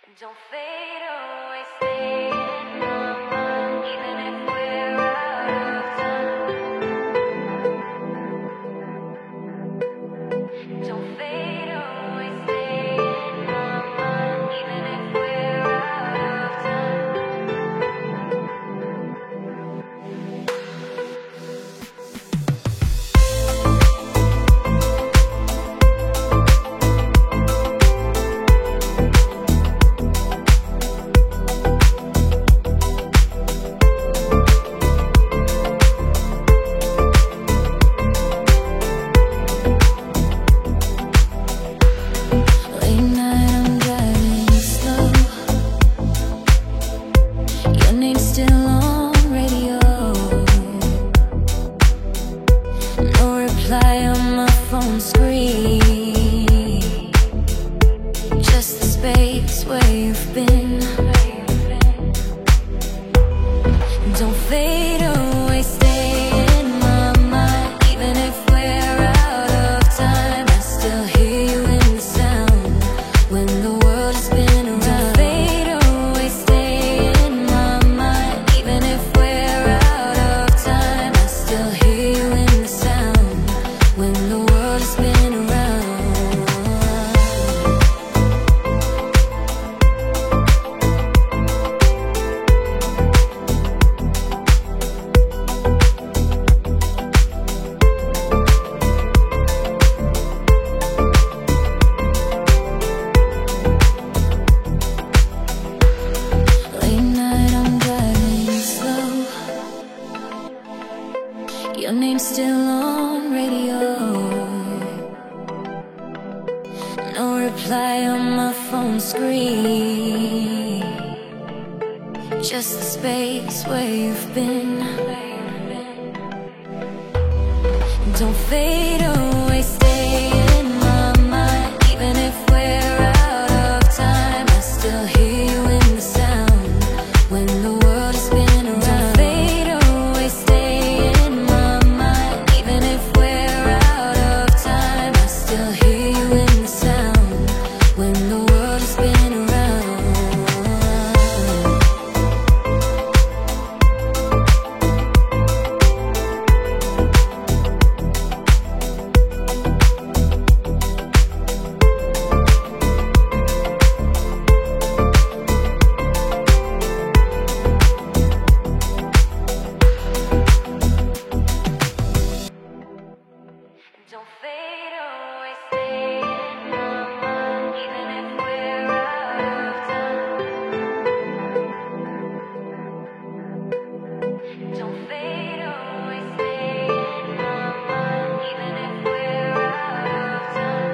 Don't fade away, stay in my mind, even if we're out of time. Don't fade away, stay in my mind, even if we're out of time. Where you've been. Don't fade away, stay in my mind, even if we're out of time. I still hear you in the sound when the world has been around. Don't fade away, stay in my mind, even if we're out of time. I still hear you in the sound when the world has been around. Your name's still on radio. No reply on my phone screen. Just the space where you've been. Don't fade away, stay in my mind, even if we're out of time. I still hear you in the sound when the world has been around. Don't fade away, stay in my mind, even if we're out of time. I still hear you in the sound when the world has been around. Don't fade away, stay in my mind, even if we're out of time. Don't fade away, stay in my mind, even if we're out of time.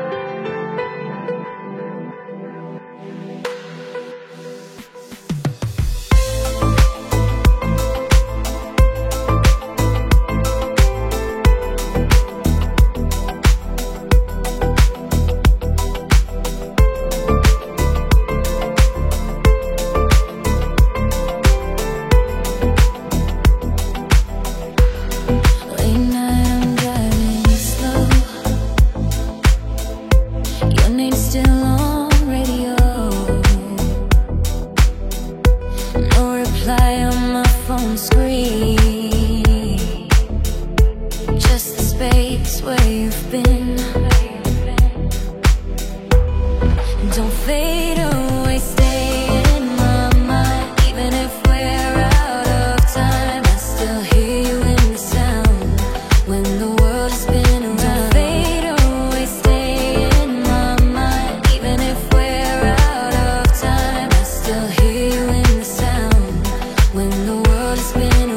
Screen, just the space where you've been. Don't fade away, stay in my mind, even if we're out of time. I still hear you in the sound when the world has been around. Don't fade away, stay in my mind, even if we're out of time. I still hear you in the sound when the world has been around.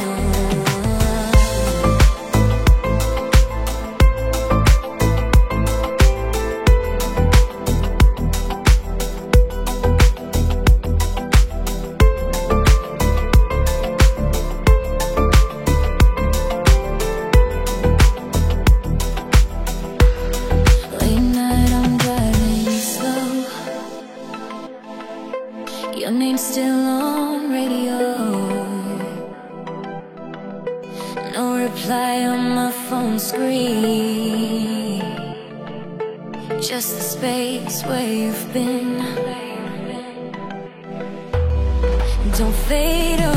Your name's still on radio. No reply on my phone screen. Just the space where you've been. Don't fade away.